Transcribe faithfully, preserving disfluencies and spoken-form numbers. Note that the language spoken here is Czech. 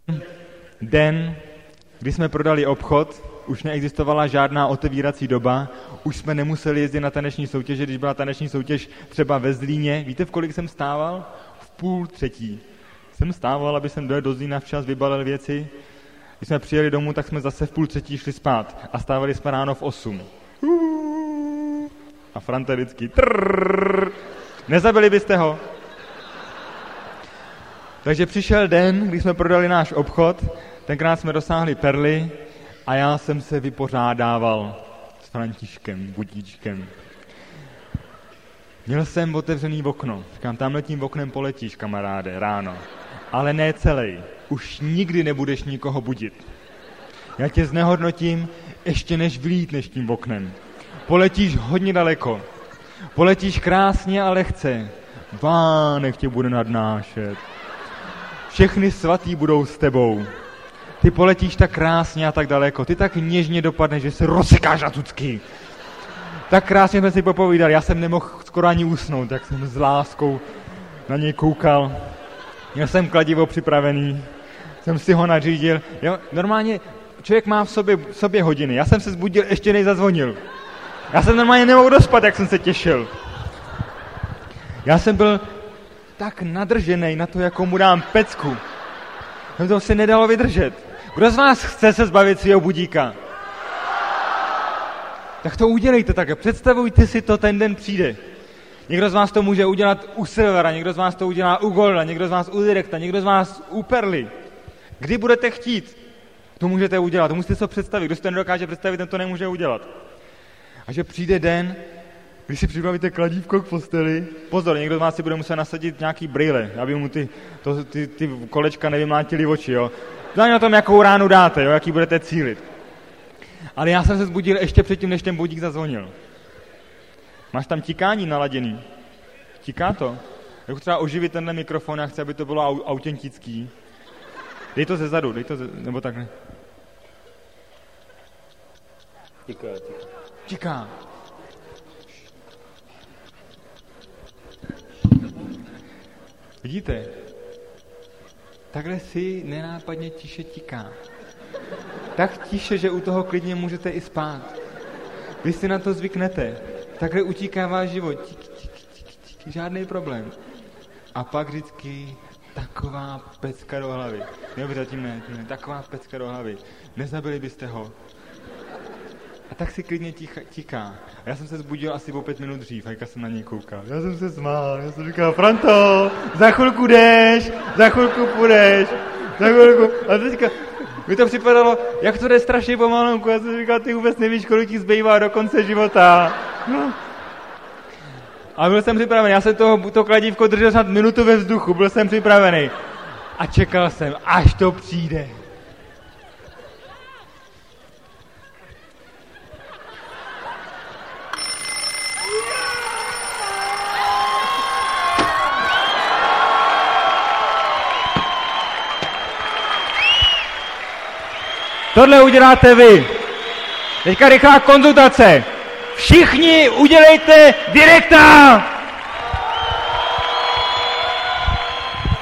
den, kdy jsme prodali obchod, už neexistovala žádná otevírací doba, už jsme nemuseli jezdit na taneční soutěže, když byla taneční soutěž třeba ve Zlíně. Víte, v kolik jsem stával? V půl třetí. Jsem stával, aby jsem dojel do Zlína včas, vybalil věci. Když jsme přijeli domů, tak jsme zase v půl třetí šli spát a stávali jsme ráno v osm. A Franta vždycky trrrr. Nezabili byste ho? Takže přišel den, kdy jsme prodali náš obchod, tenkrát jsme dosáhli perly a já jsem se vypořádával s Františkem, Budíčkem. Měl jsem otevřený okno. Říkám, tamhle tím oknem poletíš, kamaráde, ráno. Ale ne celý. Už nikdy nebudeš nikoho budit. Já tě znehodnotím, ještě než vylítneš tím oknem. Poletíš hodně daleko. Poletíš krásně a lehce. Vánek tě bude nadnášet. Všechny svatý budou s tebou. Ty poletíš tak krásně a tak daleko. Ty tak něžně dopadneš, že se rozsekáš na tucky. Tak krásně jsme si popovídali. Já jsem nemohl skoro ani usnout, tak jsem s láskou na něj koukal. Měl jsem kladivo připravený. Jsem si ho nařídil. Jo, normálně člověk má v sobě, v sobě hodiny. Já jsem se zbudil, ještě než zazvonil. Já jsem normálně nemohl dospat, jak jsem se těšil. Já jsem byl tak nadržený na to, jakou mu dám pecku. To se nedalo vydržet. Kdo z vás chce se zbavit svého budíka? Tak to udělejte také. Představujte si to, ten den přijde. Někdo z vás to může udělat u Silvera, někdo z vás to udělá u Golda, někdo z vás u Direkta, někdo z vás u Perly. Kdy budete chtít, to můžete udělat. To musíte si to představit. Kdo si to nedokáže představit, ten to nemůže udělat. A že přijde den, když si připravíte kladívko k posteli, pozor, někdo z vás si bude muset nasadit nějaký brýle, aby mu ty, to, ty, ty kolečka nevymlátily oči, jo. Záleží na tom, jakou ránu dáte, jo, jaký budete cílit. Ale já jsem se zbudil ještě předtím, než ten budík zazvonil. Máš tam tikání naladěný? Tiká to? Jak třeba oživit tenhle mikrofon, já chci, aby to bylo au, autentický. Dej to zezadu, dej to ze, nebo takhle. Tiká, tiká. Tiká. Vidíte? Takhle si nenápadně tiše tiká. Tak tiše, že u toho klidně můžete i spát. Vy si na to zvyknete. Takhle utíká váš život. Tik, tik, tik, tik, žádný problém. A pak vždycky taková pecka do hlavy. Jo, vy zatím ne, ne, taková pecka do hlavy. Nezabili byste ho. A tak si klidně ticha, tiká. A já jsem se zbudil asi o pět minut dřív, a jsem na něj koukal. Já jsem se smál, já jsem říkal, Franto, za chvilku jdeš, za chvilku půjdeš, za chvilku. A teďka, mi to připadalo, jak to jde strašně pomalonku. Já jsem říkal, ty vůbec nevíš, kolik ti zbývá do konce života. No. A byl jsem připravený, já jsem toho, to kladívko držel snad minutu ve vzduchu, byl jsem připravený. A čekal jsem, až to přijde. Tohle uděláte vy. Teďka rychlá konzultace. Všichni udělejte Direkta!